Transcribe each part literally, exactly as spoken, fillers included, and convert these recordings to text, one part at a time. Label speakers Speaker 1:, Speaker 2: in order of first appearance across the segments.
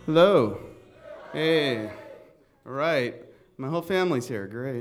Speaker 1: Hello. Hey. All right. My whole family's here. Great.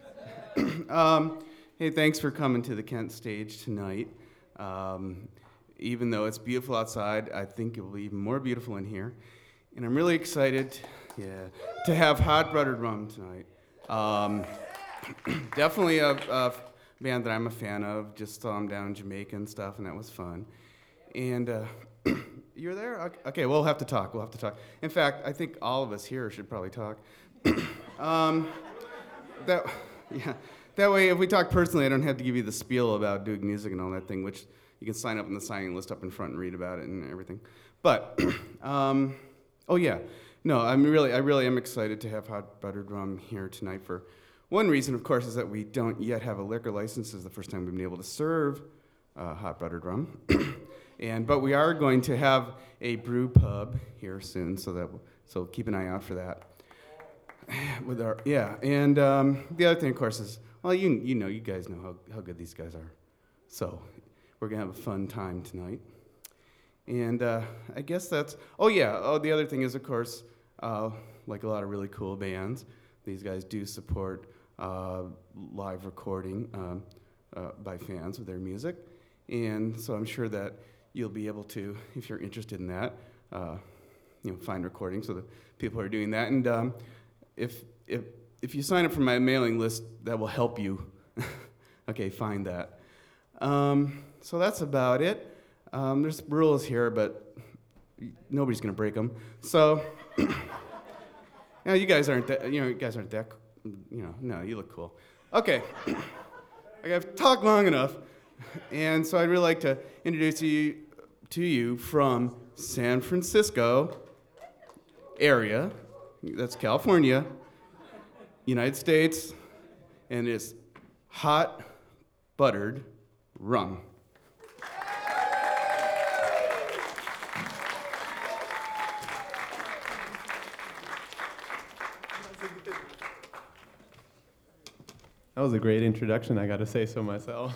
Speaker 1: um, hey, thanks for coming to the Kent stage tonight. Um, even though it's beautiful outside, I think it will be even more beautiful in here. And I'm really excited, yeah, to have Hot Buttered Rum tonight. Um, definitely a, a band that I'm a fan of. Just saw them down in Jamaica and stuff, and that was fun. And uh, you're there? Okay, okay, we'll have to talk. We'll have to talk. In fact, I think all of us here should probably talk. um, that, yeah. That way, if we talk personally, I don't have to give you the spiel about doing music and all that thing, which you can sign up in the signing list up in front and read about it and everything. But, um, oh yeah, no, I'm really, I really am excited to have Hot Buttered Rum here tonight for one reason, of course, is that we don't yet have a liquor license. This is the first time we've been able to serve uh, Hot Buttered Rum. And, but we are going to have a brew pub here soon, so that so keep an eye out for that. With our yeah, and um, the other thing, of course, is well, you you know, you guys know how, how good these guys are, so we're gonna have a fun time tonight. And uh, I guess that's oh yeah, oh the other thing is, of course, uh, like a lot of really cool bands, these guys do support uh, live recording um, uh, by fans of their music, and so I'm sure that you'll be able to, if you're interested in that, uh, you know, find recordings of the people who are doing that. And um, if if if you sign up for my mailing list, that will help you. Okay, find that. Um, so that's about it. Um, there's rules here, but nobody's gonna break them. So, you know, you guys aren't that. You know, you guys aren't that. You know, no, you look cool. Okay, I've talked long enough. And so I'd really like to introduce you to you from San Francisco area, that's California, United States, and it's Hot Buttered Rum.
Speaker 2: That was a great introduction, I gotta say so myself.